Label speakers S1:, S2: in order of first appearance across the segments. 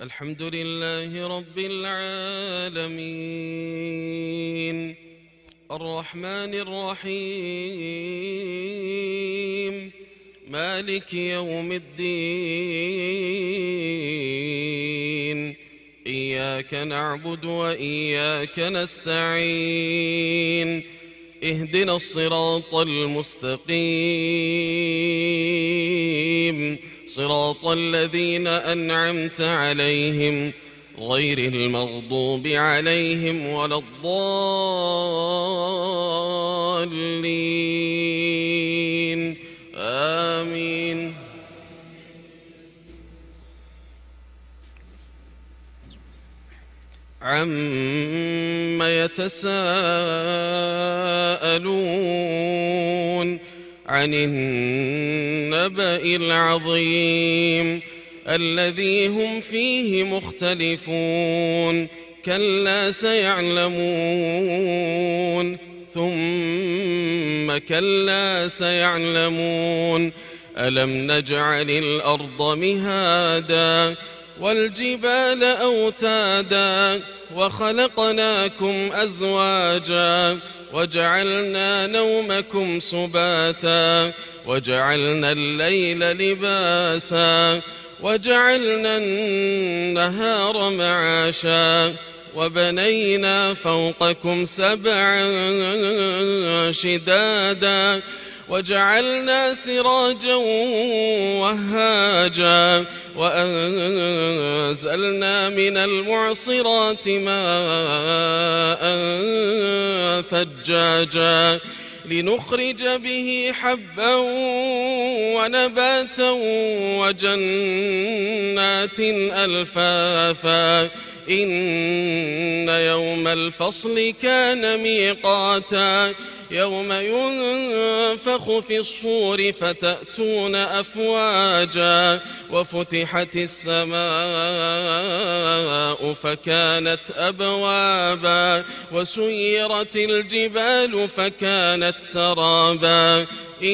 S1: الحمد لله رب العالمين الرحمن الرحيم مالك يوم الدين إياك نعبد وإياك نستعين اهدنا الصراط المستقيم صراط الذين أنعمت عليهم غير المغضوب عليهم ولا الضالين آمين. عم يتساءلون عن النبأ العظيم الذي هم فيه مختلفون كلا سيعلمون ثم كلا سيعلمون ألم نجعل الأرض مهادا والجبال أوتادا وخلقناكم أزواجا وجعلنا نومكم سباتا وجعلنا الليل لباسا وجعلنا النهار معاشا وبنينا فوقكم سبعا شدادا وجعلنا سراجا وهاجا وأنزلنا من المعصرات ماء ثجاجا لنخرج به حبا ونباتا وجنات ألفافا إن يوم الفصل كان ميقاتا يوم ينفخ في الصور فتأتون أفواجا وفتحت السماء فكانت أبوابا وسيرت الجبال فكانت سرابا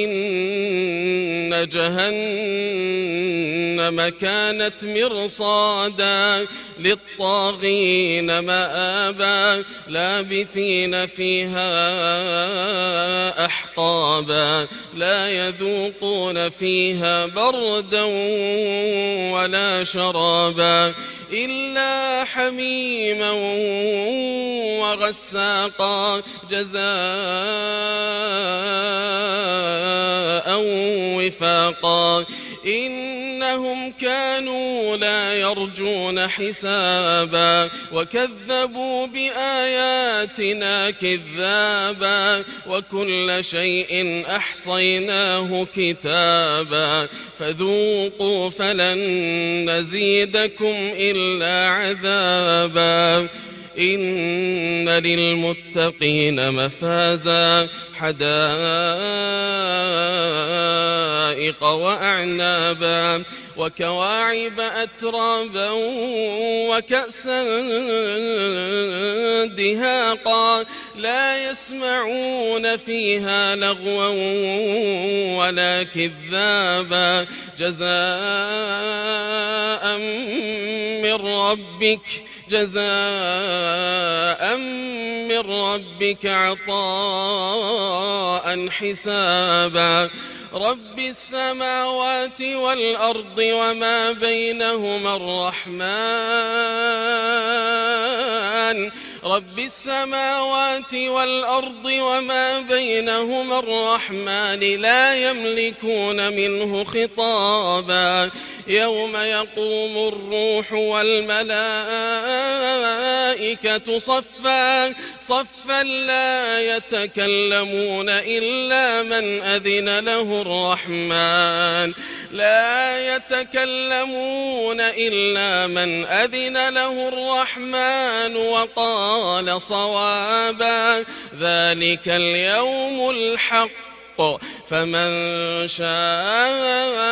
S1: إن جهنم كانت مرصادا للطاغين مآبا لابثين فيها أحقابا لا يذوقون فيها بردا ولا شرابا إلا حميما وغساقا جزاء وفاقا إنهم كانوا لا يرجون حسابا وكذبوا بآياتنا كذابا وكل شيء أحصيناه كتابا فذوقوا فلن نزيدكم إلا عذابا إن للمتقين مفازا حدائق وأعنابا وكواعب أترابا وكأسا دهاقا لا يسمعون فيها لغوا ولا كذابا جزاء من ربك عطاء حسابا رب السماوات والأرض وما بينهما الرحمن رب السماوات والأرض وما بينهما الرحمن لا يملكون منه خطابا يوم يقوم الروح والملائكة صفا صفا لا يتكلمون إلا من أذن له الرحمن لا يتكلمون إلا من أذن له الرحمن وقال صوابا ذلك اليوم الحق فمن شاء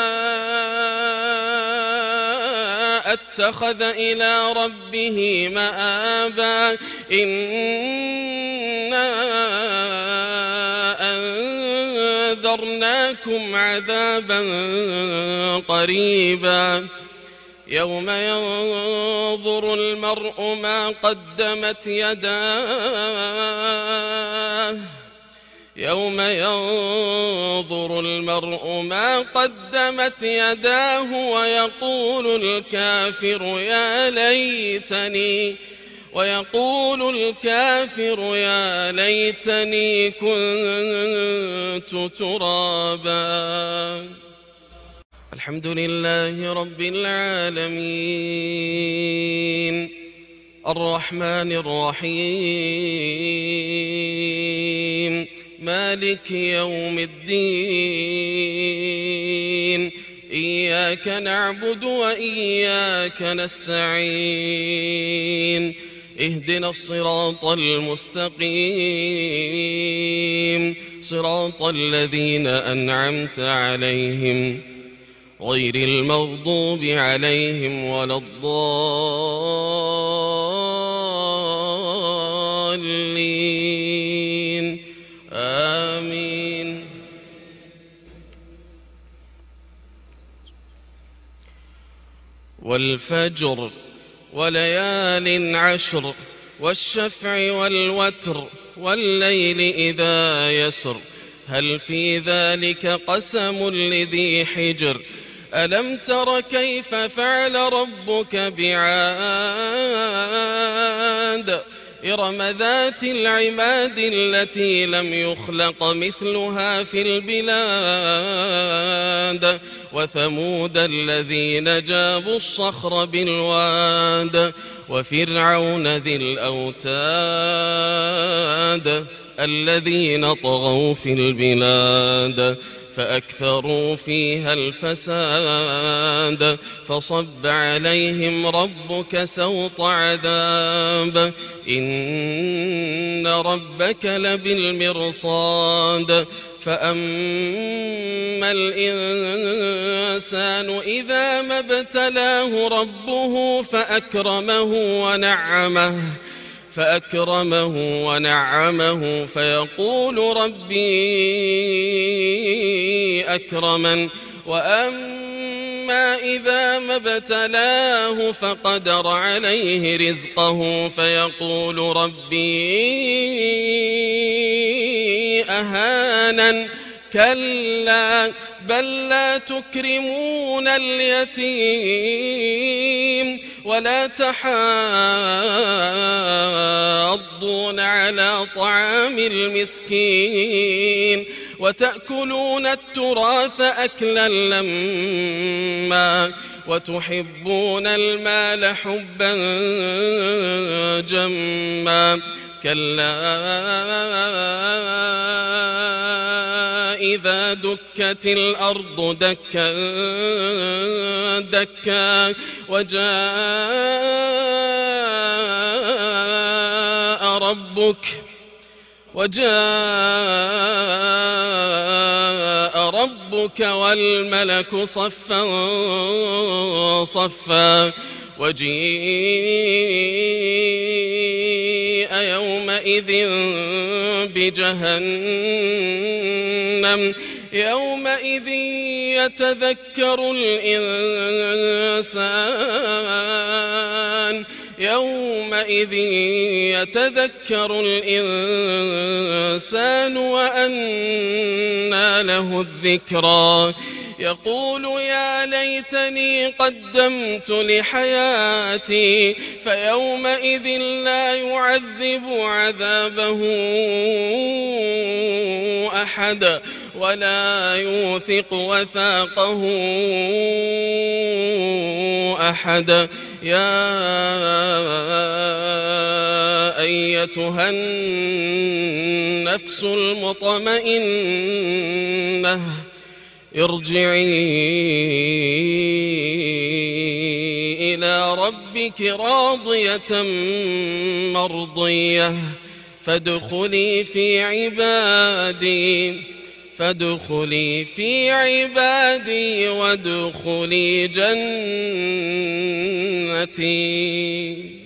S1: اتخذ إلى ربه مآبا إنا أنذرناكم عذابا قريبا يوم ينظر المرء ما قدمت يداه يوم ينظر المرء ما قدمت يداه ويقول الكافر يا ليتني كنت ترابا. الحمد لله رب العالمين الرحمن الرحيم مالك يوم الدين إياك نعبد وإياك نستعين اهدنا الصراط المستقيم صراط الذين أنعمت عليهم غير المغضوب عليهم ولا الضالين آمين. والفجر وليال عشر والشفع والوتر والليل إذا يسر هل في ذلك قسم لذي حجر ألم تر كيف فعل ربك بعاد إرم ذات العماد التي لم يخلق مثلها في البلاد وثمود الذين جابوا الصخر بالواد وفرعون ذي الأوتاد الذين طغوا في البلاد فأكثروا فيها الفساد فصب عليهم ربك سوط عذاب إن ربك لبالمرصاد فأما الإنسان إذا ما ابتلاه ربه فأكرمه ونعمه فيقول ربي أكرمن وأما إذا ما ابتلاه فقدر عليه رزقه فيقول ربي أهانن كلا بل لا تكرمون اليتيم ولا تحاضون على طعام المسكين وتأكلون التراث أكلا لما وتحبون المال حبا جما كلا إذا دكت الأرض دكا دكا وجاء ربك والملك صفا صفا وجيء يومئذ بجهنم يومئذ يتذكر الإنسان وأنى له الذكرى يقول يا ليتني قدمت لحياتي فيومئذ لا يعذب عذابه أحد ولا يوثق وثاقه أحد يا أيتها النفس المطمئنة ارجعي إلى ربك راضية مرضية فادخلي في عبادي وادخلي جنتي.